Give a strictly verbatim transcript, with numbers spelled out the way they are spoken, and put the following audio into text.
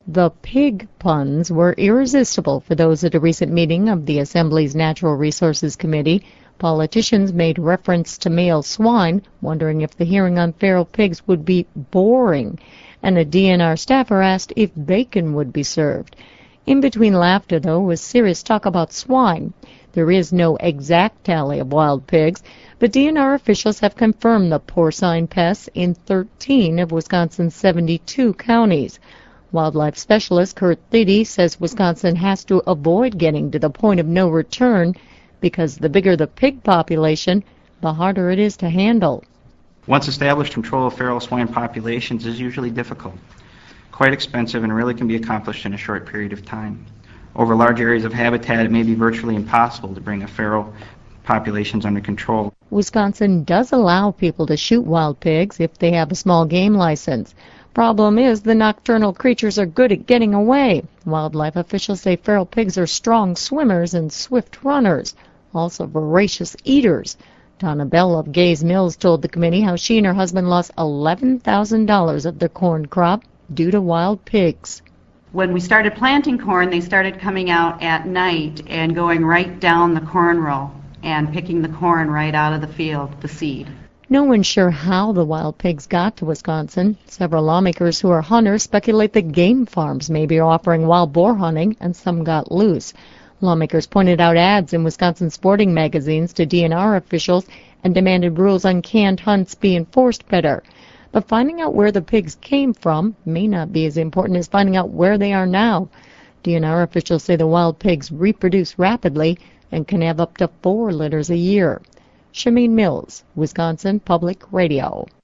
The pig puns were irresistible for those at a recent meeting of the Assembly's Natural Resources Committee. Politicians made reference to male swine, wondering if the hearing on feral pigs would be boring, and a D N R staffer asked if bacon would be served. In between laughter, though, was serious talk about swine. There is no exact tally of wild pigs, but D N R officials have confirmed the porcine pests in thirteen of Wisconsin's seventy-two counties. Wildlife specialist Kurt Thiede says Wisconsin has to avoid getting to the point of no return because the bigger the pig population, the harder it is to handle. Once established, control of feral swine populations is usually difficult, quite expensive, and really can be accomplished in a short period of time. Over large areas of habitat, it may be virtually impossible to bring a feral populations under control. Wisconsin does allow people to shoot wild pigs if they have a small game license. Problem is, the nocturnal creatures are good at getting away. Wildlife officials say feral pigs are strong swimmers and swift runners, also voracious eaters. Donna Bell of Gaze Mills told the committee how she and her husband lost eleven thousand dollars of their corn crop due to wild pigs. When we started planting corn, they started coming out at night and going right down the corn row and picking the corn right out of the field, the seed. No one's sure how the wild pigs got to Wisconsin. Several lawmakers who are hunters speculate that game farms may be offering wild boar hunting, and some got loose. Lawmakers pointed out ads in Wisconsin sporting magazines to D N R officials and demanded rules on canned hunts be enforced better. But finding out where the pigs came from may not be as important as finding out where they are now. D N R officials say the wild pigs reproduce rapidly and can have up to four litters a year. Shameen Mills, Wisconsin Public Radio.